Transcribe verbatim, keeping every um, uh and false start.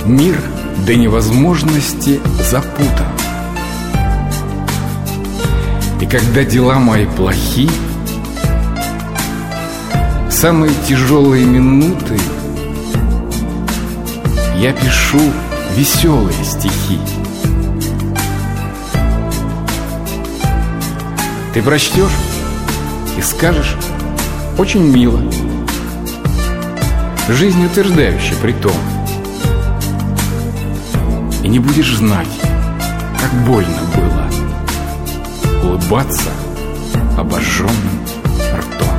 Мир до невозможности запутан. И когда дела мои плохи, в самые тяжелые минуты я пишу веселые стихи. Ты прочтешь и скажешь: очень мило, жизнь утверждающая притом. И не будешь знать, как больно было улыбаться обожженным ртом.